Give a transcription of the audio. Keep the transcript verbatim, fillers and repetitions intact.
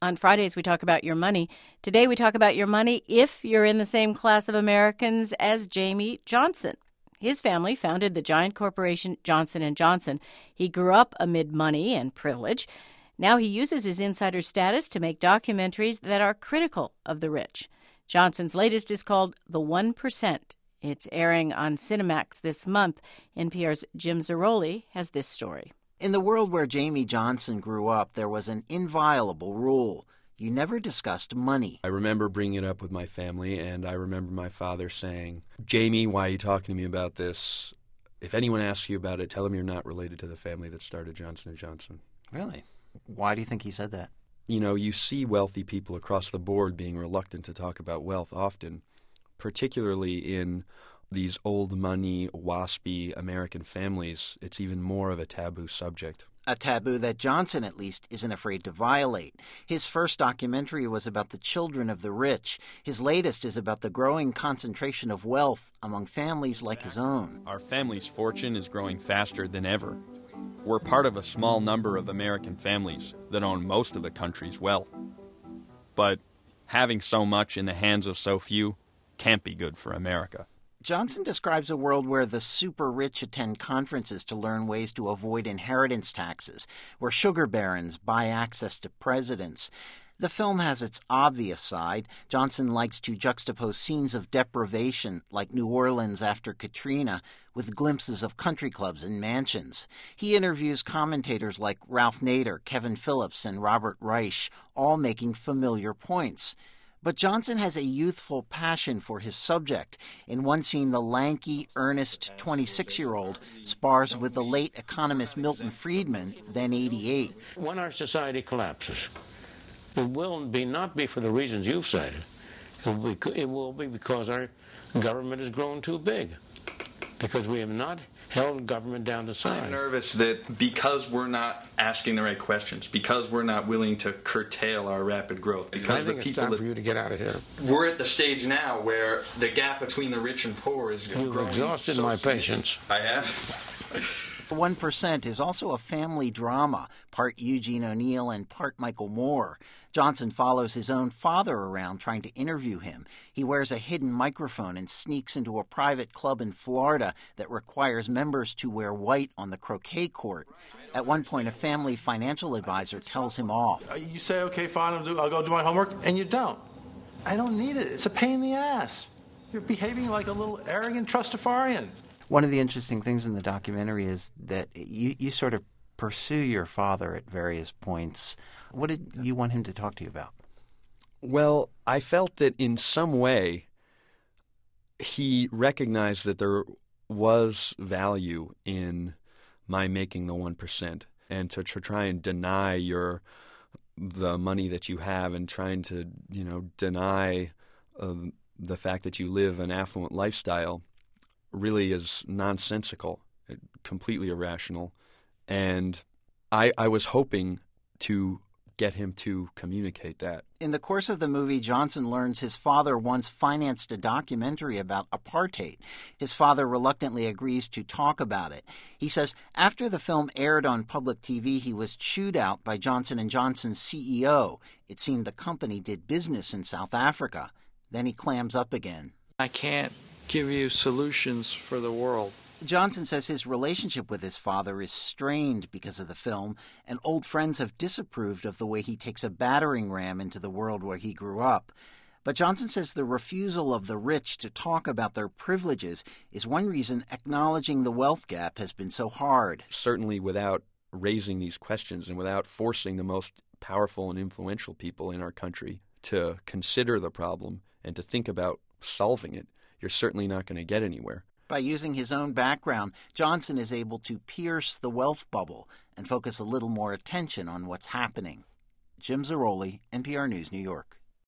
On Fridays, we talk about your money. Today, we talk about your money if you're in the same class of Americans as Jamie Johnson. His family founded the giant corporation Johnson and Johnson. He grew up amid money and privilege. Now he uses his insider status to make documentaries that are critical of the rich. Johnson's latest is called The One Percent. It's airing on Cinemax this month. N P R's Jim Zarroli has this story. In the world where Jamie Johnson grew up, there was an inviolable rule. You never discussed money. I remember bringing it up with my family, and I remember my father saying, Jamie, why are you talking to me about this? If anyone asks you about it, tell them you're not related to the family that started Johnson and Johnson. Really? Why do you think he said that? You know, you see wealthy people across the board being reluctant to talk about wealth often, particularly in these old money, waspy American families. It's even more of a taboo subject. A taboo that Johnson, at least, isn't afraid to violate. His first documentary was about the children of the rich. His latest is about the growing concentration of wealth among families like his own. Our family's fortune is growing faster than ever. We're part of a small number of American families that own most of the country's wealth. But having so much in the hands of so few can't be good for America. Johnson describes a world where the super-rich attend conferences to learn ways to avoid inheritance taxes, where sugar barons buy access to presidents. The film has its obvious side. Johnson likes to juxtapose scenes of deprivation, like New Orleans after Katrina, with glimpses of country clubs and mansions. He interviews commentators like Ralph Nader, Kevin Phillips, and Robert Reich, all making familiar points. But Johnson has a youthful passion for his subject. In one scene, the lanky, earnest twenty-six-year-old spars with the late economist Milton Friedman, then eighty-eight. When our society collapses, it will be not be for the reasons you've cited. It will be, it will be because our government has grown too big, because we have not held government down to size. I'm nervous that because we're not asking the right questions, because we're not willing to curtail our rapid growth, because I think the it's people time that, for you to get out of here. We're at the stage now where the gap between the rich and poor is You've growing. exhausted so my significant. patience. I have. The One Percent is also a family drama, part Eugene O'Neill and part Michael Moore. Johnson follows his own father around trying to interview him. He wears a hidden microphone and sneaks into a private club in Florida that requires members to wear white on the croquet court. At one point, a family financial advisor tells him off. You say, okay, fine, I'll, do, I'll go do my homework, and you don't. I don't need it. It's a pain in the ass. You're behaving like a little arrogant trustafarian. One of the interesting things in the documentary is that you, you sort of pursue your father at various points. What did you want him to talk to you about? Well, I felt that in some way he recognized that there was value in my making the one percent, and to, to try and deny your the money that you have and trying to, you know, deny uh, the fact that you live an affluent lifestyle really is nonsensical, completely irrational. And I, I was hoping to get him to communicate that. In the course of the movie, Johnson learns his father once financed a documentary about apartheid. His father reluctantly agrees to talk about it. He says after the film aired on public T V, he was chewed out by Johnson and Johnson's C E O. It seemed the company did business in South Africa. Then he clams up again. I can't give you solutions for the world. Johnson says his relationship with his father is strained because of the film, and old friends have disapproved of the way he takes a battering ram into the world where he grew up. But Johnson says the refusal of the rich to talk about their privileges is one reason acknowledging the wealth gap has been so hard. Certainly without raising these questions and without forcing the most powerful and influential people in our country to consider the problem and to think about solving it, you're certainly not going to get anywhere. By using his own background, Johnson is able to pierce the wealth bubble and focus a little more attention on what's happening. Jim Zarroli, N P R News, New York.